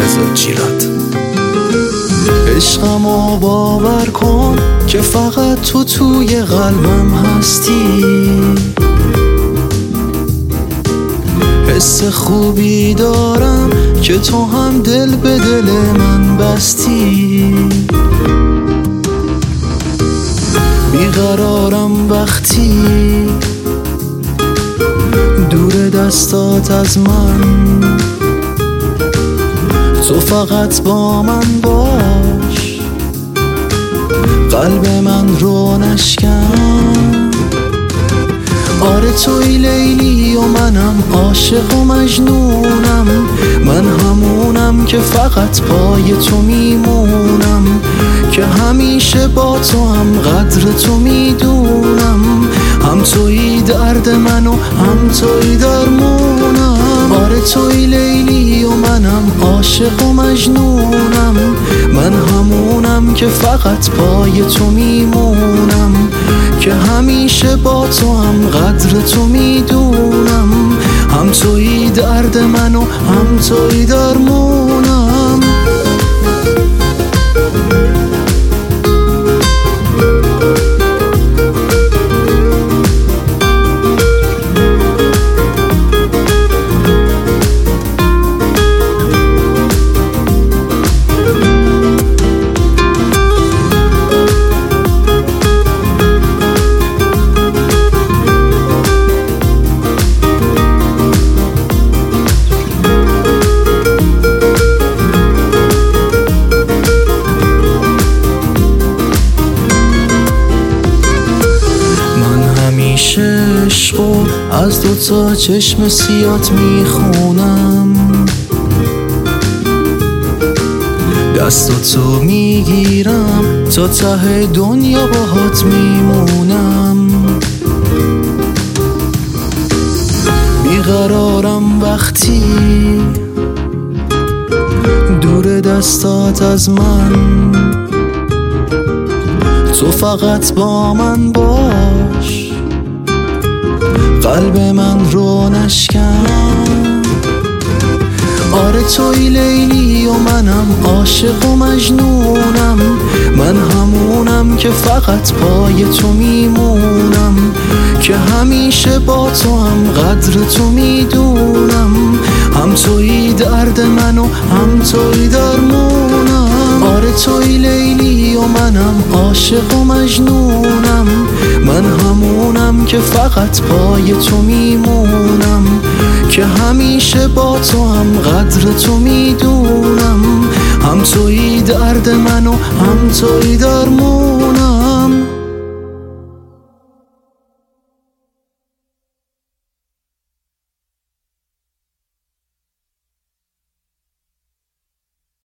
بهزاد جیراد. عشقمو باور کن که فقط تو توی قلبم هستی، حس خوبی دارم که تو هم دل به دل من بستی. بیقرارم وقتی دور دستات از من، تو فقط با من باش، قلب من رو نشکن. آره توی لیلی و منم عاشق و مجنونم، من همونم که فقط پای تو میمونم، که همیشه با تو هم قدر تو میدونم. هم توی درد من و هم توی درمونم. آره توی لیلی و منم عاشق و مجنونم، من همونم که فقط پای تو میمونم، که همیشه با تو هم قدر تو میدونم. هم توی درد من و هم توی درمونم. عشقو از دوتا چشم سیات میخونم، دستاتو میگیرم تا ته دنیا باهات میمونم. بیقرارم وقتی دور دستات از من، تو فقط با من باش، قلب من رو نشکن. آره توی لیلی و منم عاشق و مجنونم، من همونم که فقط پای تو میمونم، که همیشه با تو هم قدر تو میدونم. هم توی درد من و هم توی درمونم. آره توی لیلی و منم عاشق و مجنونم، من همونم که فقط پای تو میمونم، که همیشه با تو هم قدر تو میدونم. هم توی درد من و هم توی درمونم.